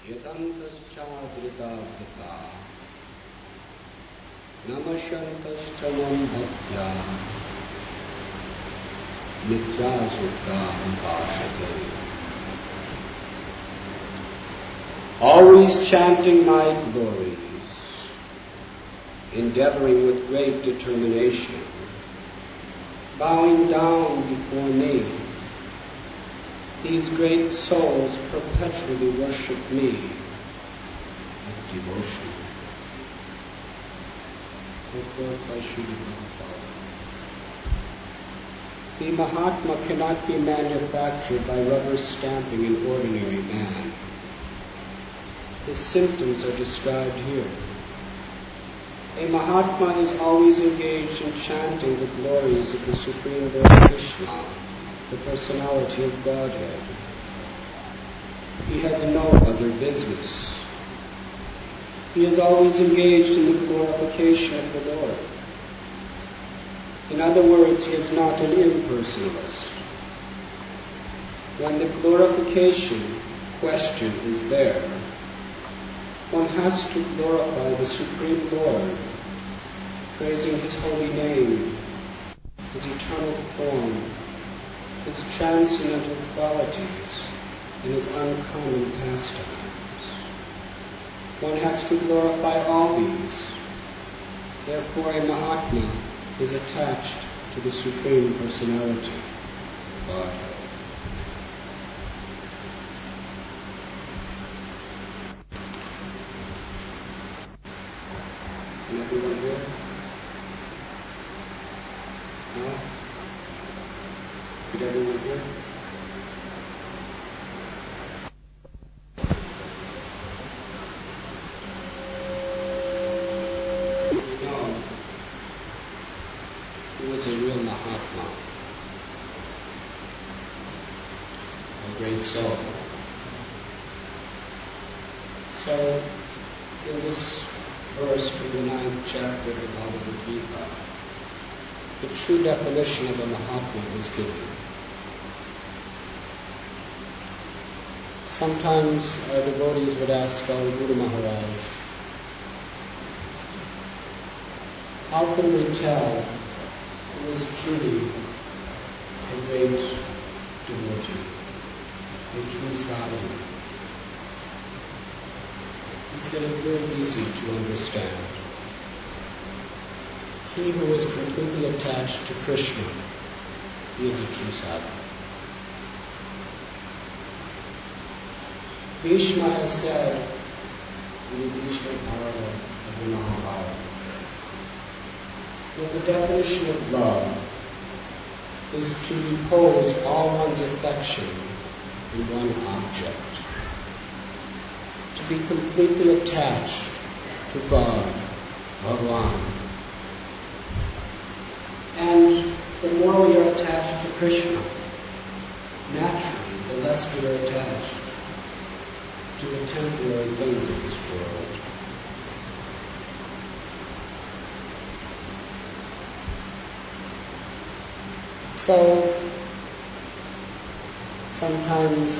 Yatantaschadritavata Namashantaschamam bhaktya Nityasukta vipashate. Always chanting my glories, endeavoring with great determination, bowing down before me, these great souls perpetually worship me with devotion. The Mahatma cannot be manufactured by rubber stamping an ordinary man. His symptoms are described here. A Mahatma is always engaged in chanting the glories of the Supreme Lord Krishna, the personality of Godhead. He has no other business. He is always engaged in the glorification of the Lord. In other words, he is not an impersonalist. When the glorification question is there, one has to glorify the Supreme Lord, praising His holy name, His eternal form, His transcendental qualities, and His uncommon pastimes. One has to glorify all these. Therefore, a Mahatma is attached to the Supreme Personality, Godhead. Everyone here? No? Did everyone hear? No. He was a real Mahatma, a great soul. So, in this verse from the 9th chapter of the Bhagavad Gita, the true definition of a Mahatma is given. Sometimes our devotees would ask our Guru Maharaj, how can we tell who is truly a great devotee, a true sadhana? He said it's very easy to understand. He who is completely attached to Krishna, he is a true sadhana. Bhishma has said in the Bhishma Parva of the Mahabharata that the definition of love is to repose all one's affection in one object, to be completely attached to God, Bhagavan. And the more we are attached to Krishna, naturally, the less we are attached to the temporary things of this world. So, sometimes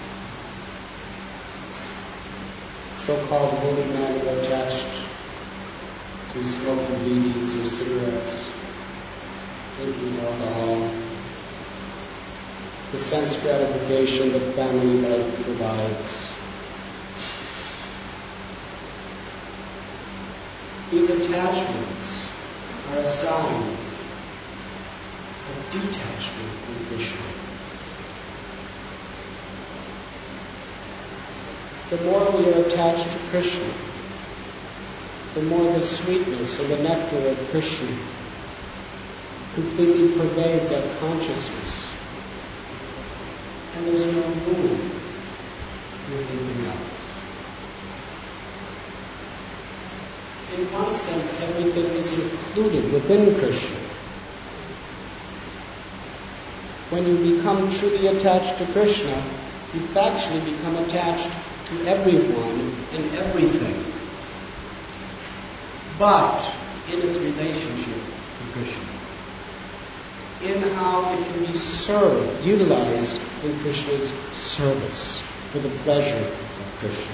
so-called holy men are attached to smoking bidis or cigarettes, drinking alcohol, the sense gratification that family life provides. These attachments are a sign of detachment from Krishna. The more we are attached to Krishna, the more the sweetness and the nectar of Krishna completely pervades our consciousness. And there's no room for anything else. In one sense, everything is included within Krishna. When you become truly attached to Krishna, you factually become attached to everyone and everything, but in its relationship to Krishna, in how it can be served, utilized in Krishna's service for the pleasure of Krishna.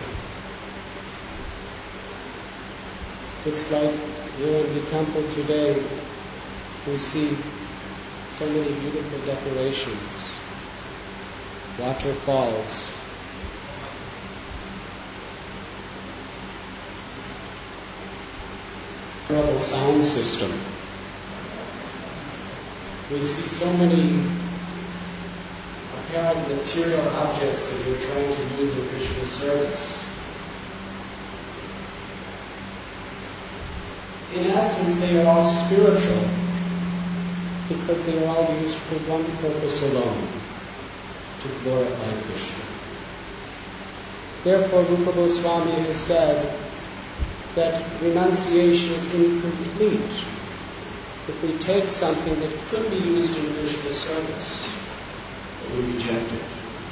Just like here in the temple today, we see so many beautiful decorations, waterfalls, incredible sound system. We see so many apparent material objects that we're trying to use in Krishna's service. In essence, they are all spiritual because they are all used for one purpose alone, to glorify Krishna. Therefore, Rupa Goswami has said that renunciation is incomplete if we take something that could be used in Krishna's service, but we reject it.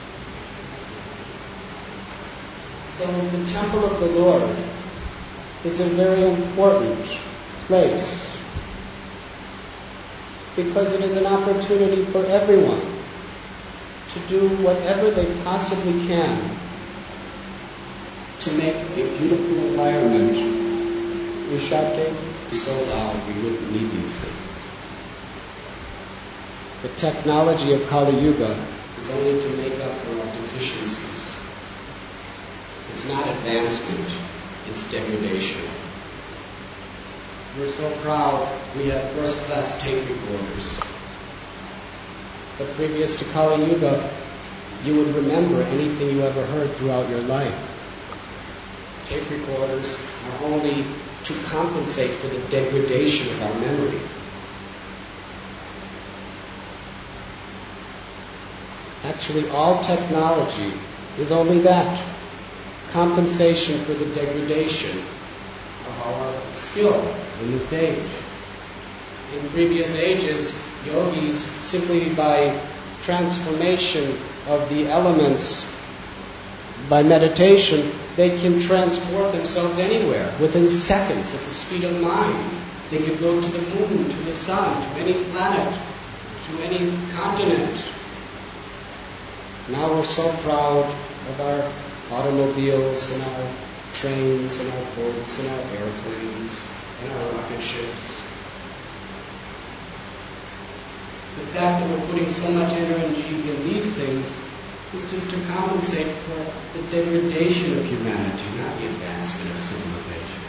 So the temple of the Lord is a very important place because it is an opportunity for everyone to do whatever they possibly can to make a beautiful environment. Vishate is so loud we wouldn't need these things. The technology of Kali Yuga is only to make up for our deficiencies. It's not advancement, it's degradation. We're so proud we have first-class tape recorders. But previous to Kali Yuga, you would remember anything you ever heard throughout your life. Tape recorders are only to compensate for the degradation of our memory. Actually, all technology is only that, compensation for the degradation of our skills in this age. In previous ages, yogis, simply by transformation of the elements, by meditation, they can transport themselves anywhere, within seconds, at the speed of mind. They can go to the moon, to the sun, to any planet, to any continent. Now we're so proud of our automobiles and our trains and our boats and our airplanes and our rocket ships. The fact that we're putting so much energy in these things is just to compensate for the degradation of humanity, not the advancement of civilization.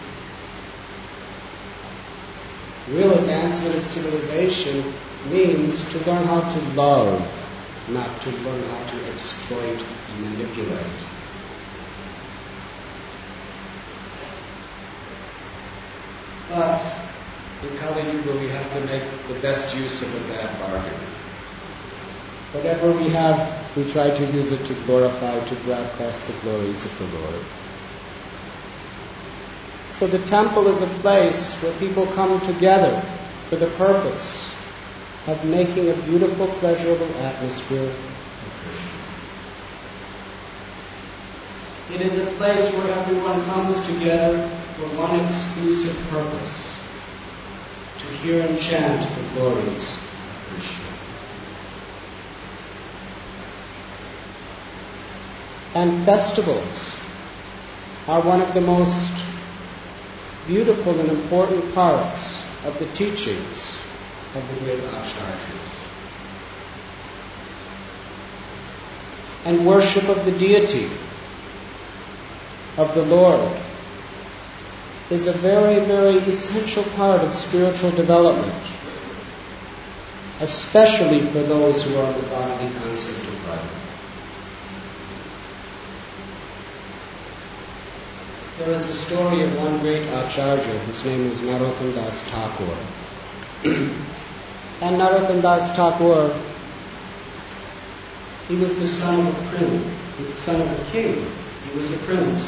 Real advancement of civilization means to learn how to love, not to learn how to exploit and manipulate. But in Kali Yuga we have to make the best use of a bad bargain. Whatever we have, we try to use it to glorify, to broadcast the glories of the Lord. So the temple is a place where people come together for the purpose of making a beautiful, pleasurable atmosphere for Krishna. It is a place where everyone comes together for one exclusive purpose, to hear and chant the glories of Krishna. And festivals are one of the most beautiful and important parts of the teachings of the great Acharyas. And worship of the deity, of the Lord, is a very, very essential part of spiritual development, especially for those who are without any concept of life. There is a story of one great Acharya. His name was Narottam Das Thakur. And Narottam Das Thakur, he was the son of a prince, the son of a king. He was a prince.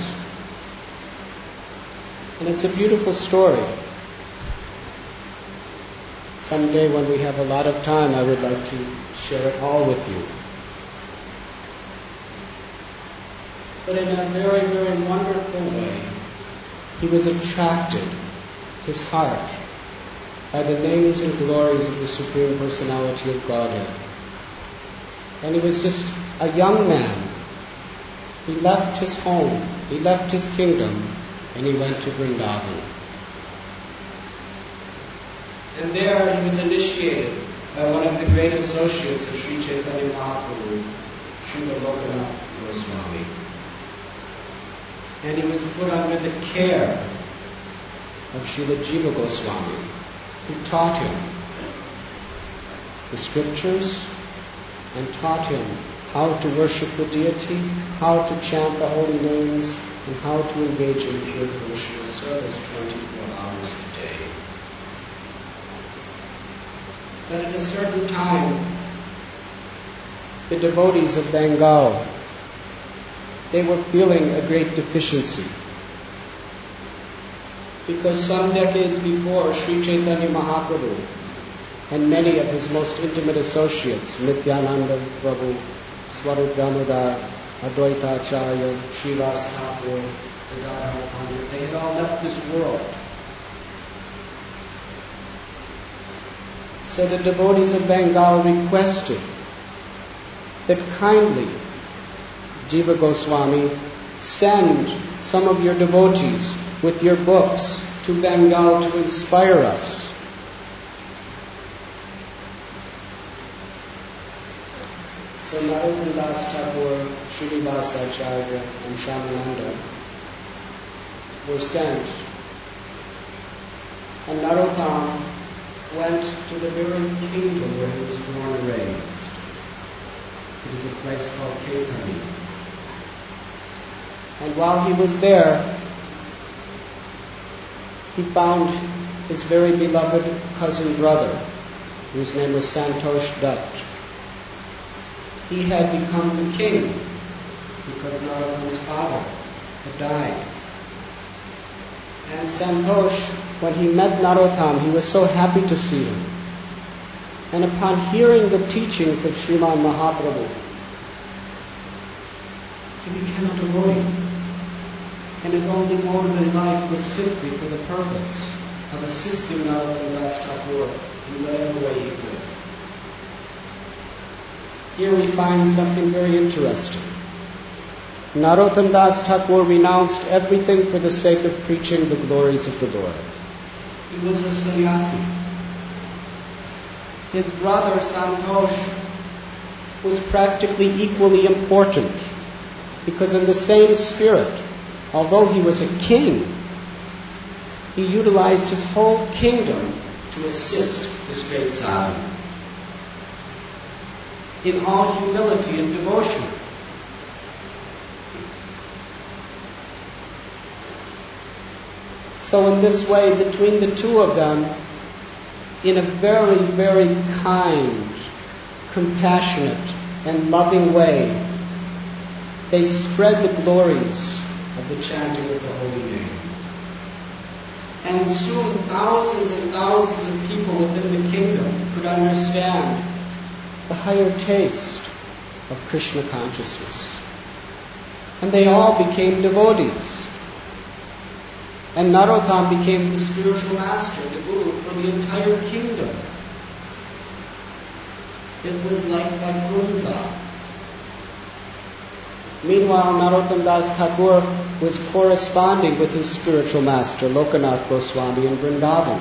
And it's a beautiful story. Someday when we have a lot of time, I would like to share it all with you. But in a very, very wonderful way, he was attracted, his heart, by the names and glories of the Supreme Personality of Godhead. And he was just a young man, He left his home, he left his kingdom, and he went to Vrindavan. And there he was initiated by one of the great associates of Sri Chaitanya Mahaprabhu, Srila Lokanath Goswami. And he was put under the care of Srila Jiva Goswami, who taught him the scriptures and taught him how to worship the deity, how to chant the holy names, and how to engage in pure devotional service 24 hours a day. But at a certain time, the devotees of Bengal, they were feeling a great deficiency. Because some decades before, Sri Chaitanya Mahaprabhu and many of his most intimate associates, Nityananda Prabhu, Swarup Damodar, Advaita Acharya, Srivas Thakur, Gadadhar Pandit, they had all left this world. So the devotees of Bengal requested that kindly Jiva Goswami send some of your devotees with your books to Bengal to inspire us. So Narottam Das Thakur, Srinivasa Acharya, and Shyamananda were sent. And Narottam went to the very kingdom where he was born and raised. It is a place called Kaithani. And while he was there, he found his very beloved cousin brother, whose name was Santosh Dutt. He had become the king because Narottam's father had died. And Santosh, when he met Narottam, he was so happy to see him. And upon hearing the teachings of Sriman Mahaprabhu, he became a devotee. And his only motive in life was simply for the purpose of assisting Narottam Das Thakur in whatever way he could. Here we find something very interesting. Narottam Das Thakur renounced everything for the sake of preaching the glories of the Lord. He was a sannyasi. His brother Santosh was practically equally important because in the same spirit, although he was a king, he utilized his whole kingdom to assist this great sadhu in all humility and devotion. So in this way, between the two of them, in a very, very kind, compassionate, and loving way, they spread the glories of the chanting of the holy name. And soon thousands and thousands of people within the kingdom could understand the higher taste of Krishna consciousness. And they all became devotees. And Narottam became the spiritual master, the guru for the entire kingdom. It was like Vaikuntha. Meanwhile, Narottam Das Thakur was corresponding with his spiritual master, Lokanath Goswami, in Vrindavan,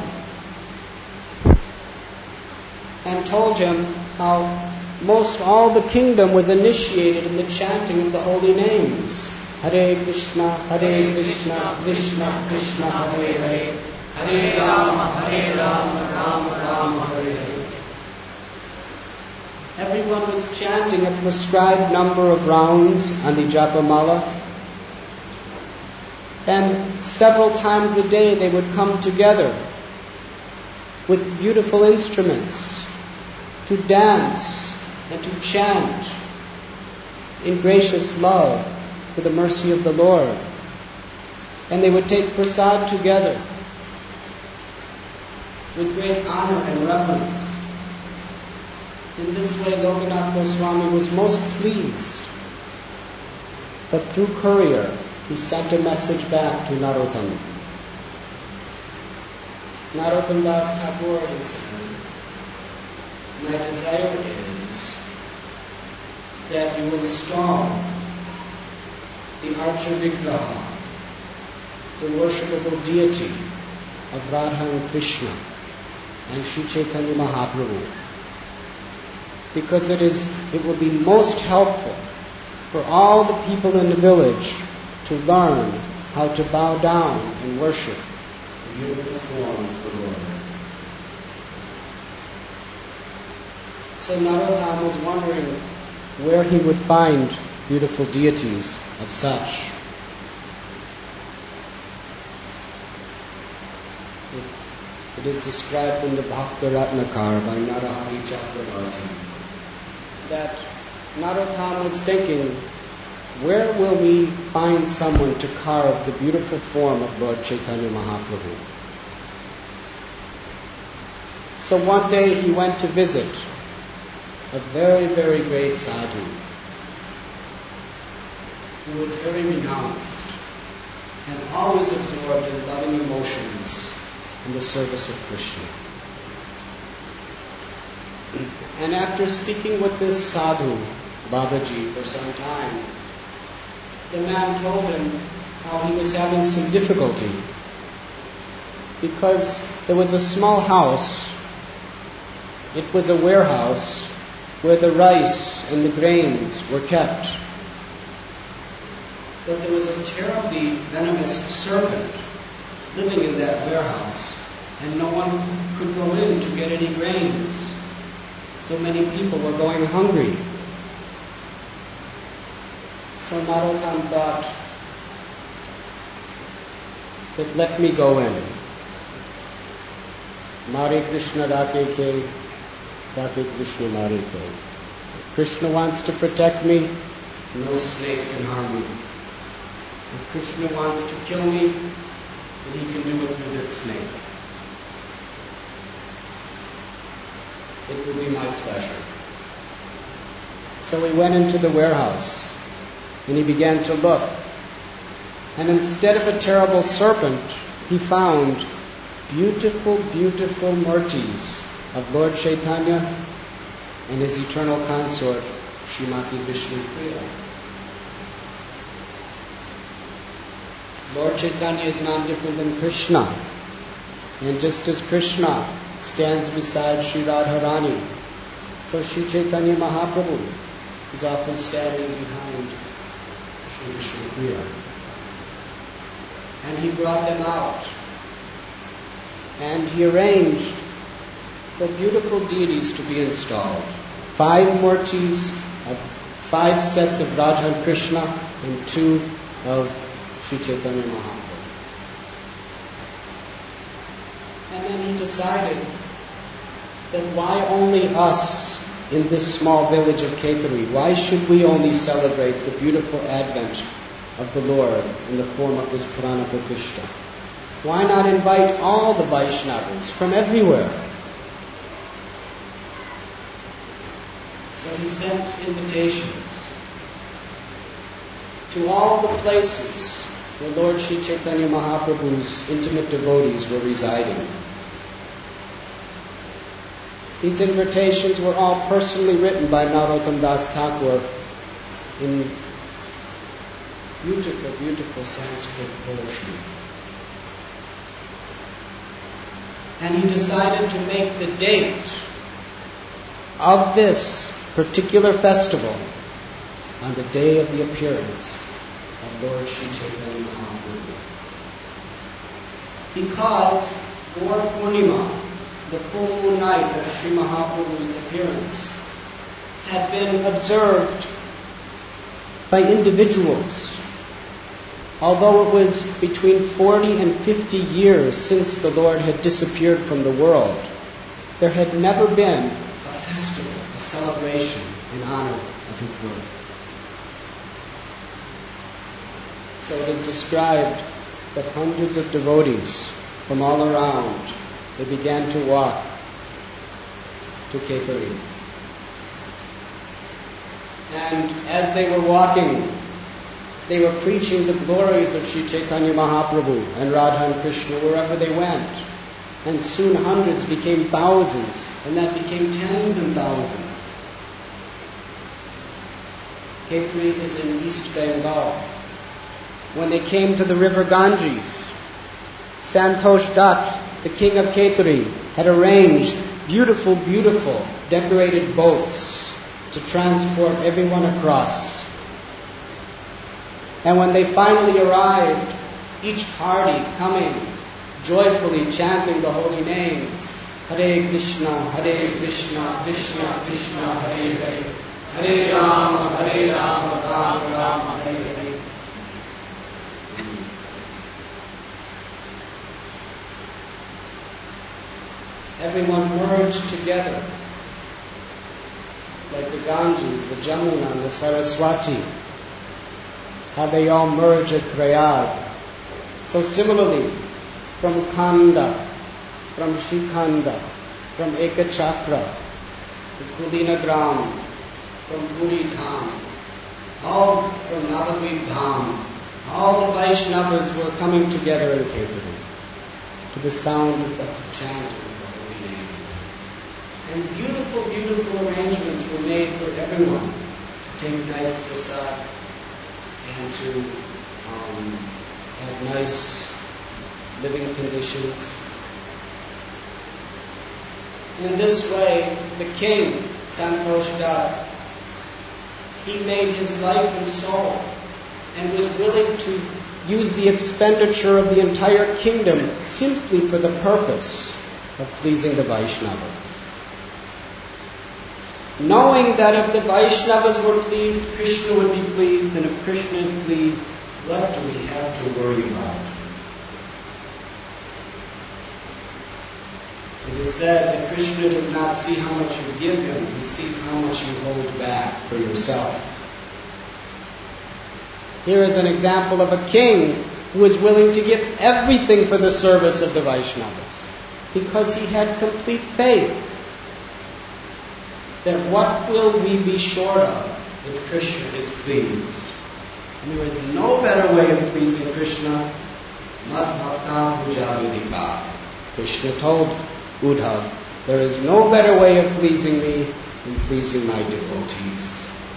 and told him how most all the kingdom was initiated in the chanting of the holy names. Hare Krishna, Krishna Krishna, Hare Hare, Hare Rama, Rama Rama, Hare Hare. Everyone was chanting a prescribed number of rounds on the Japamala, and several times a day they would come together with beautiful instruments to dance and to chant in gracious love for the mercy of the Lord. And they would take prasad together with great honor and reverence. In this way, Lokanath Goswami was most pleased. But through courier, he sent a message back to Narottam. Narottam Das Thakur, he said, my desire is that you install the Archa Vigraha, the worshipable deity of Radha and Krishna and Sri Chaitanya Mahaprabhu, because it will be most helpful for all the people in the village to learn how to bow down and worship the beautiful form of the Lord. So Narottam was wondering where he would find beautiful deities of such. It is described in the Bhakta Ratnakar by Narahari Chakravarti that Narottam was thinking, where will we find someone to carve the beautiful form of Lord Chaitanya Mahaprabhu? So one day he went to visit a very, very great sadhu who was very renounced and always absorbed in loving emotions in the service of Krishna. And after speaking with this sadhu, Babaji, for some time, the man told him how he was having some difficulty because there was a small house. It was a warehouse where the rice and the grains were kept. But there was a terribly venomous serpent living in that warehouse, and no one could go in to get any grains. So many people were going hungry. So Narottam thought that let me go in. Mare Krishna Rake Ke, Rake Krishna Mare Ke. If Krishna wants to protect me, no snake can harm me. If Krishna wants to kill me, then he can do it through this snake. It will be my pleasure. So he went into the warehouse and he began to look. And instead of a terrible serpent, he found beautiful, beautiful murtis of Lord Chaitanya and his eternal consort, Srimati Vishnupriya. Lord Chaitanya is none different than Krishna. And just as Krishna stands beside Sri Radharani, so Sri Chaitanya Mahaprabhu is often standing behind Sri Vishnupriya. And he brought them out. And he arranged for beautiful deities to be installed. 5 murtis of 5 sets of Radha and Krishna and 2 of Sri Chaitanya Mahaprabhu. And then he decided that why only us in this small village of Ketari? Why should we only celebrate the beautiful advent of the Lord in the form of this Purana Pratishtha? Why not invite all the Vaishnavas from everywhere? So he sent invitations to all the places where Lord Sri Chaitanya Mahaprabhu's intimate devotees were residing. These invitations were all personally written by Narottam Das Thakur in beautiful, beautiful Sanskrit poetry. And he decided to make the date of this particular festival on the day of the appearance of Lord Sri Chaitanya Mahaprabhu. Because Lord Purnima, the full moon night of Sri Mahaprabhu's appearance, had been observed by individuals. Although it was between 40 and 50 years since the Lord had disappeared from the world, there had never been a festival, a celebration in honor of his birth. So it is described that hundreds of devotees from all around, they began to walk to Ketari. And as they were walking, they were preaching the glories of Sri Chaitanya Mahaprabhu and Radha and Krishna wherever they went. And soon hundreds became thousands, and that became tens and thousands. Ketari is in East Bengal, when they came to the river Ganges, Santosh Dutt, the king of Kheturi, had arranged beautiful, beautiful decorated boats to transport everyone across. And when they finally arrived, each party coming joyfully chanting the holy names, Hare Krishna, Krishna Krishna, Hare Hare, Hare Rama, Rama Rama, Hare Hare. Everyone merged together, like the Ganges, the Jamuna, and the Saraswati, how they all merge at Prayag. So similarly, from Khanda, from Shikhanda, from Ekachakra, to Kulina Gram, from Puri Dham, all from Navadvip Dham, all the Vaishnavas were coming together in Kheturi to the sound of the chanting of the holy name. And beautiful, beautiful arrangements were made for everyone to take nice prasad and to have nice living conditions. In this way, the king, Santosh Dutt, he made his life and soul and was willing to use the expenditure of the entire kingdom simply for the purpose of pleasing the Vaishnavas. Knowing that if the Vaishnavas were pleased, Krishna would be pleased, and if Krishna is pleased, what do we have to worry about? It is said that Krishna does not see how much you give him, he sees how much you hold back for yourself. Here is an example of a king who was willing to give everything for the service of the Vaishnavas, because he had complete faith that what will we be short of if Krishna is pleased? And there is no better way of pleasing Krishna, Mad Bhakta Puja Vidika. Krishna told Uddhav, there is no better way of pleasing me than pleasing my devotees.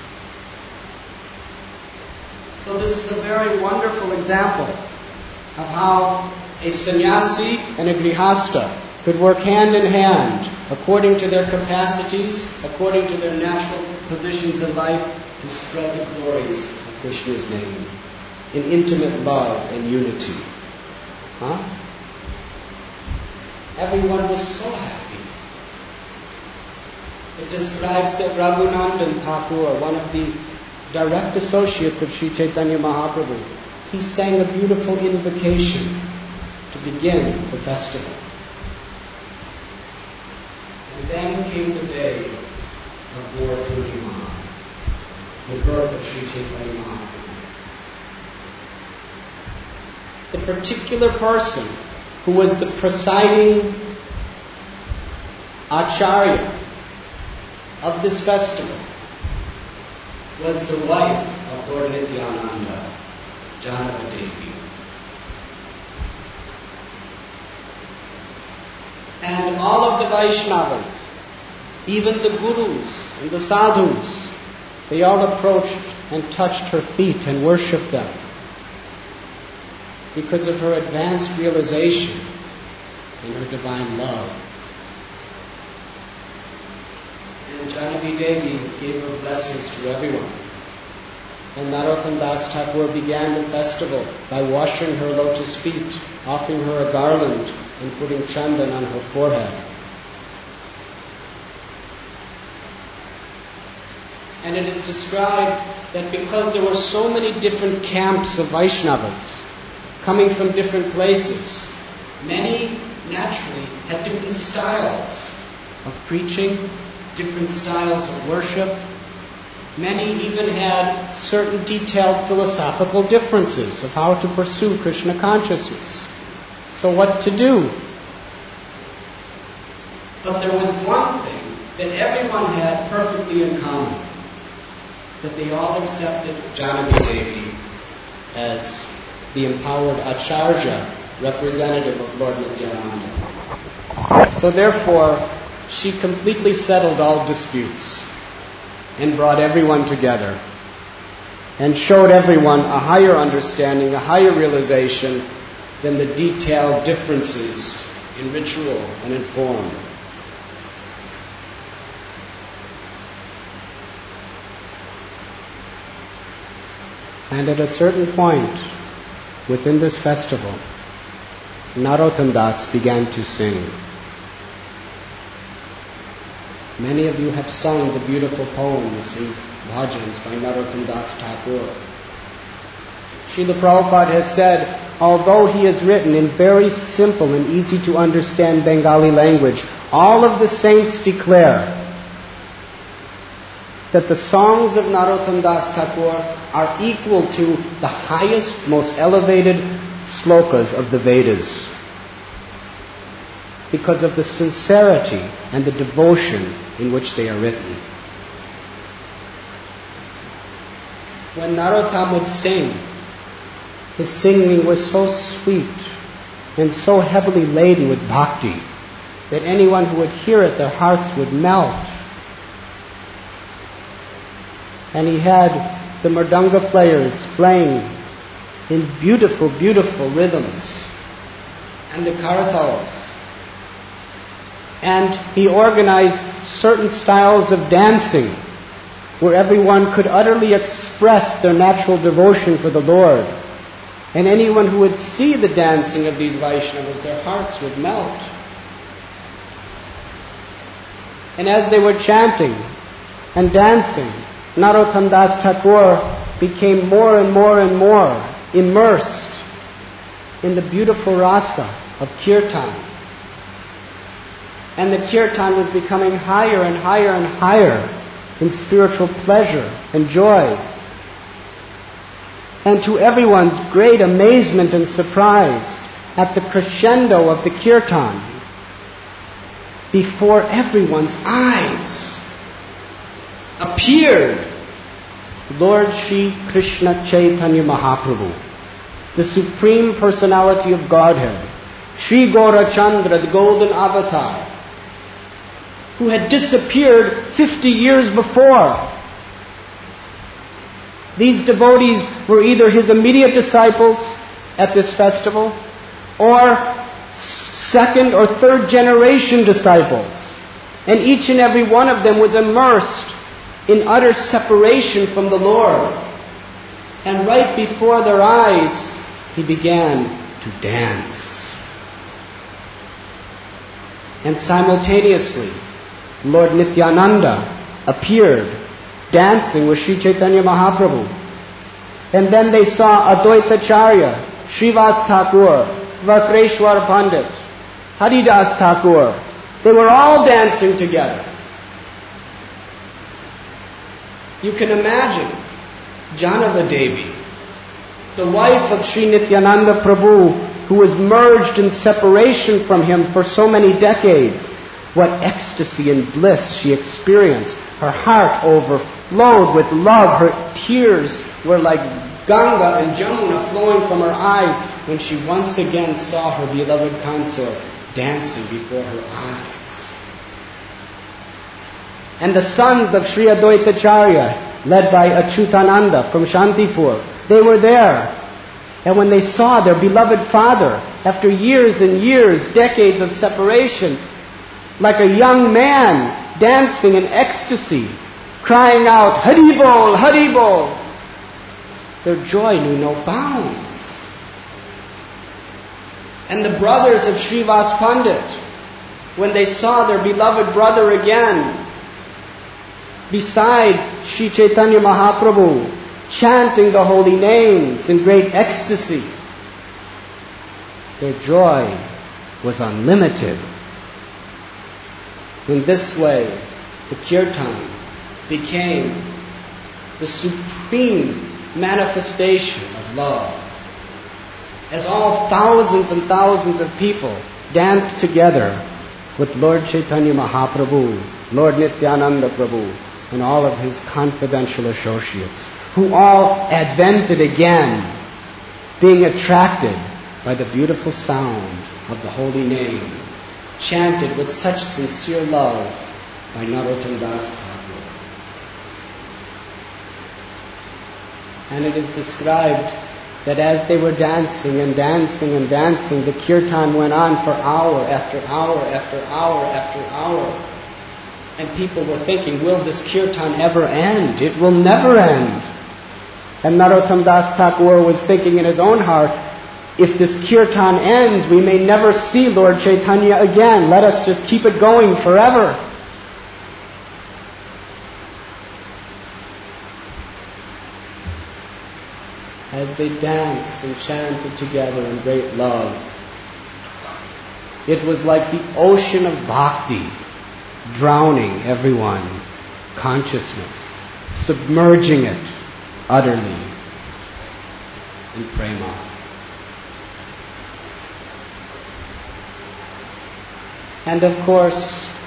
So this is a very wonderful example of how a sannyasi and a grihasta could work hand in hand according to their capacities, according to their natural positions in life, to spread the glories of Krishna's name in intimate love and unity. Everyone was so happy. It describes that Raghunandan Thakur, one of the direct associates of Sri Chaitanya Mahaprabhu, he sang a beautiful invocation to begin the festival. And then came the day of Gaur Purnima, the birth of Sri Chaitanya Mahaprabhu. The particular person who was the presiding acharya of this festival was the wife of Lord Nityananda, Janaka Devi. And all of the Vaishnavas, even the gurus and the sadhus, they all approached and touched her feet and worshipped them because of her advanced realization and her divine love. And Janaki Devi gave her blessings to everyone. And Narottam Das Thakur began the festival by washing her lotus feet, offering her a garland, and putting chandan on her forehead. And it is described that because there were so many different camps of Vaishnavas coming from different places, many naturally had different styles of preaching, different styles of worship. Many even had certain detailed philosophical differences of how to pursue Krishna consciousness. So what to do? But there was one thing that everyone had perfectly in common, that they all accepted Janaki Devi as the empowered Acharya, representative of Lord Nityananda. So therefore, she completely settled all disputes and brought everyone together. and showed everyone a higher understanding, a higher realization than the detailed differences in ritual and in form. And at a certain point within this festival, Narottam Das began to sing. Many of you have sung the beautiful poems and bhajans by Narottam Das Thakur. Srila Prabhupada has said, although he has written in very simple and easy to understand Bengali language, all of the saints declare that the songs of Narottam Das Thakur are equal to the highest, most elevated slokas of the Vedas, because of the sincerity and the devotion in which they are written. When Narottam would sing, his singing was so sweet and so heavily laden with bhakti that anyone who would hear it, their hearts would melt. And he had the mridanga players playing in beautiful, beautiful rhythms, and the karatals. And he organized certain styles of dancing where everyone could utterly express their natural devotion for the Lord. And anyone who would see the dancing of these Vaishnavas, their hearts would melt. And as they were chanting and dancing, Narottam Das Thakur became more and more and more immersed in the beautiful rasa of kirtan. And the kirtan was becoming higher and higher and higher in spiritual pleasure and joy. And to everyone's great amazement and surprise, at the crescendo of the kirtan, before everyone's eyes appeared Lord Shri Krishna Chaitanya Mahaprabhu, the Supreme Personality of Godhead, Shri Gaurachandra, the Golden Avatar, who had disappeared 50 years before. These devotees were either his immediate disciples at this festival, or second or third generation disciples. And each and every one of them was immersed in utter separation from the Lord. And right before their eyes, he began to dance. And simultaneously, Lord Nityananda appeared, dancing with Sri Chaitanya Mahaprabhu. And then they saw Advaitacharya, Srivas Thakur, Vakreshwar Pandit, Haridas Thakur. They were all dancing together. You can imagine Janava Devi, the wife of Sri Nityananda Prabhu, who was merged in separation from him for so many decades. What ecstasy and bliss she experienced. Her heart overflowed with love. Her tears were like Ganga and Jamuna flowing from her eyes when she once again saw her beloved consort dancing before her eyes. And the sons of Sri Advaitacharya, led by Achyutananda from Shantipur, they were there. And when they saw their beloved father, after years and years, decades of separation, like a young man dancing in ecstasy, crying out, Hari Bol, Hari Bol, their joy knew no bounds. And the brothers of Srivas Pandit, when they saw their beloved brother again, beside Sri Chaitanya Mahaprabhu, chanting the holy names in great ecstasy, their joy was unlimited. In this way, the kirtan became the supreme manifestation of love. As all thousands and thousands of people danced together with Lord Chaitanya Mahaprabhu, Lord Nityananda Prabhu, and all of his confidential associates, who all advented again, being attracted by the beautiful sound of the holy name, chanted with such sincere love by Narottam Das Thakur. And it is described that as they were dancing and dancing and dancing, the kirtan went on for hour after hour after hour after hour. And people were thinking, will this kirtan ever end? It will never end. And Narottam Das Thakur was thinking in his own heart, if this kirtan ends, we may never see Lord Chaitanya again. Let us just keep it going forever. As they danced and chanted together in great love, it was like the ocean of bhakti drowning everyone, consciousness, submerging it utterly in prema. And of course,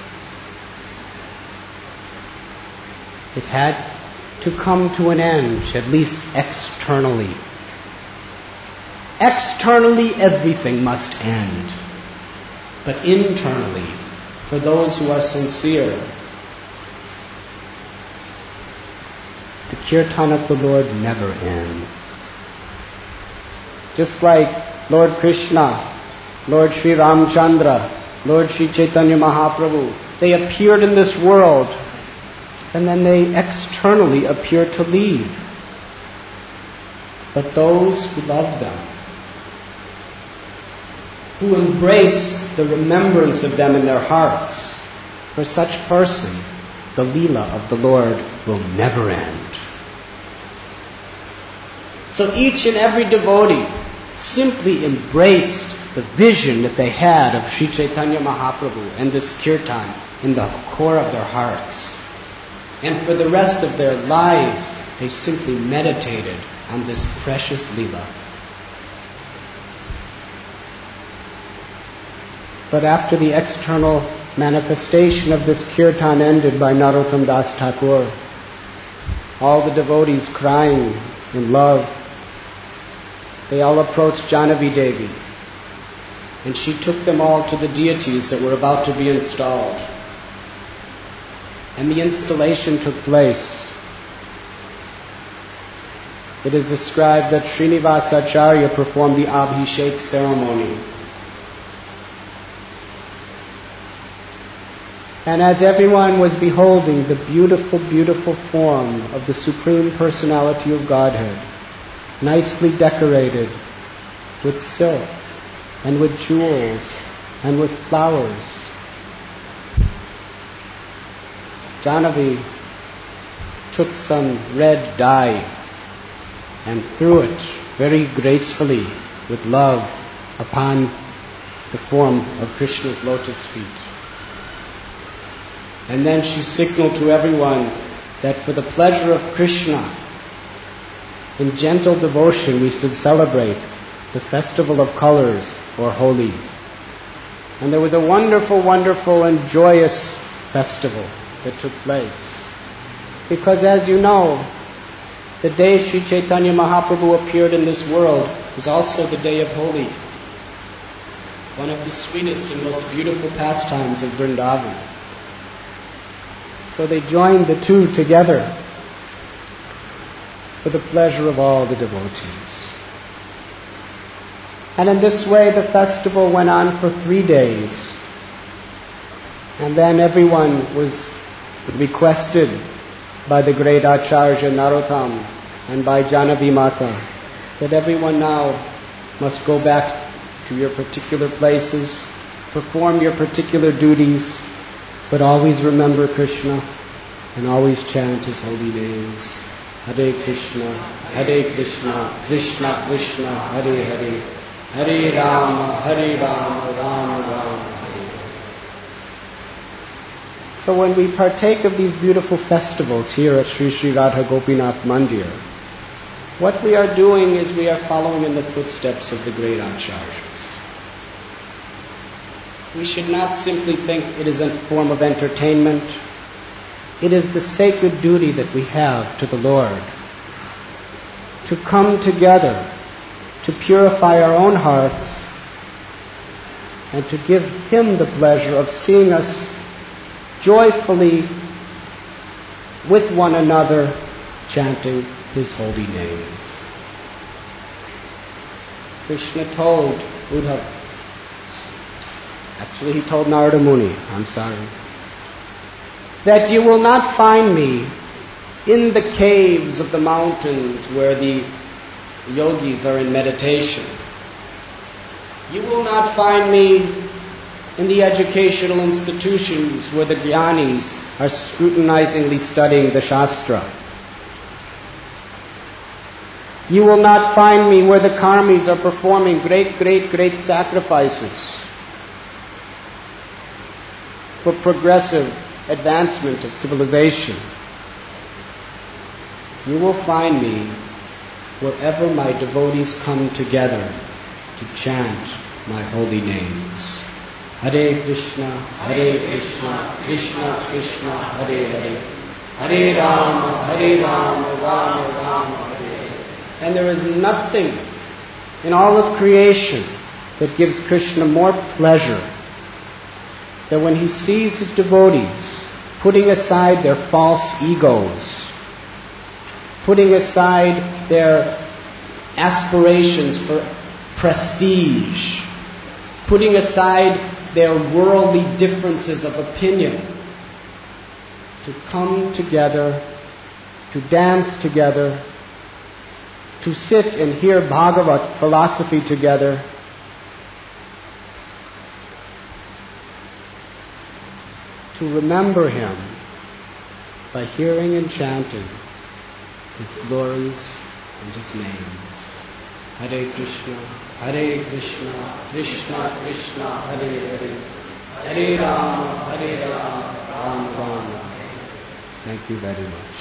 it had to come to an end, at least externally. Externally, everything must end. But internally, for those who are sincere, the kirtan of the Lord never ends. Just like Lord Krishna, Lord Sri Ramchandra, Lord Sri Chaitanya Mahaprabhu, they appeared in this world and then they externally appear to leave. But those who love them, who embrace the remembrance of them in their hearts, for such person, the Leela of the Lord will never end. So each and every devotee simply embraced the vision that they had of Sri Chaitanya Mahaprabhu and this kirtan in the core of their hearts. And for the rest of their lives, they simply meditated on this precious Leela. But after the external manifestation of this kirtan ended by Narottam Das Thakur, all the devotees crying in love, they all approached Jahnavi Devi, and she took them all to the deities that were about to be installed. And the installation took place. It is described that Srinivasa Acharya performed the Abhishek ceremony. And as everyone was beholding the beautiful, beautiful form of the Supreme Personality of Godhead, nicely decorated with silk and with jewels and with flowers, Jahnavi took some red dye and threw it very gracefully with love upon the form of Krishna's lotus feet. And then she signaled to everyone that for the pleasure of Krishna, in gentle devotion we should celebrate the festival of colors, or Holi. And there was a wonderful, wonderful and joyous festival that took place. Because as you know, the day Sri Chaitanya Mahaprabhu appeared in this world is also the day of Holi, one of the sweetest and most beautiful pastimes of Vrindavan. So they joined the two together for the pleasure of all the devotees. And in this way the festival went on for 3 days. And then everyone was requested by the great Acharya Narottam and by Jahnavi Mata that everyone now must go back to your particular places, perform your particular duties, but always remember Krishna and always chant His holy names. Hare Krishna, Krishna Krishna, Hare Hare, Hare Rama, Rama Rama, Hare Hare. So when we partake of these beautiful festivals here at Sri Sri Radha Gopinath Mandir, what we are doing is we are following in the footsteps of the great Acharyas. We should not simply think it is a form of entertainment. It is the sacred duty that we have to the Lord to come together, to purify our own hearts, and to give Him the pleasure of seeing us joyfully with one another chanting His holy names. Krishna told Uddhava, actually he told Narada Muni, I'm sorry, that you will not find me in the caves of the mountains where the yogis are in meditation. You will not find me in the educational institutions where the jnanis are scrutinizingly studying the Shastra. You will not find me where the karmis are performing great sacrifices for progressive advancement of civilization. You will find me wherever my devotees come together to chant my holy names. Hare Krishna, Krishna Krishna, Hare Hare, Hare Rama, Rama Rama, Hare Hare. And there is nothing in all of creation that gives Krishna more pleasure than when he sees his devotees putting aside their false egos, putting aside their aspirations for prestige, putting aside their worldly differences of opinion, to come together, to dance together, to sit and hear Bhagavat philosophy together, to remember him by hearing and chanting his glories and his names. Hare Krishna, Krishna Krishna, Hare Hare, Hare Rama, Rama Rama, Hare. Thank you very much.